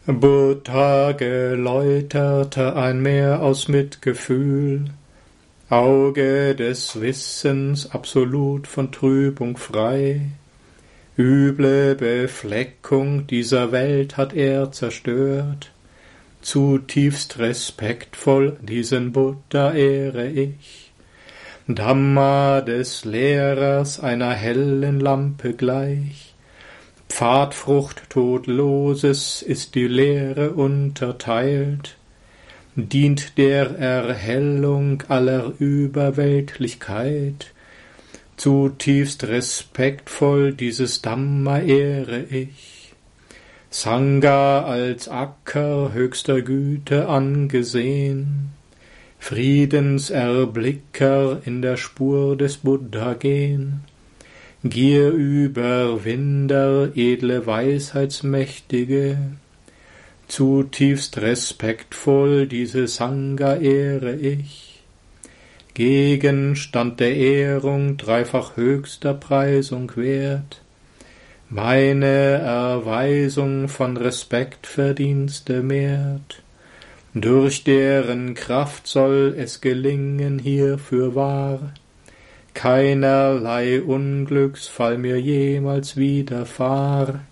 Buddha geläuterte ein Meer aus Mitgefühl, Auge des Wissens absolut von Trübung frei. Üble Befleckung dieser Welt hat er zerstört, zutiefst respektvoll diesen Buddha ehre ich. Dhamma des Lehrers einer hellen Lampe gleich, Pfadfrucht Todloses ist die Lehre unterteilt, dient der Erhellung aller Überweltlichkeit, zutiefst respektvoll dieses Dhamma ehre ich. Sangha als Acker höchster Güte angesehen, Friedenserblicker in der Spur des Buddha gehen, Gierüberwinder, edle Weisheitsmächtige, zutiefst respektvoll diese Sangha ehre ich. Gegenstand der Ehrung dreifach höchster Preisung wert, meine Erweisung von Respektverdienste mehrt, durch deren Kraft soll es gelingen hier fürwahr, keinerlei Unglücksfall mir jemals widerfahr.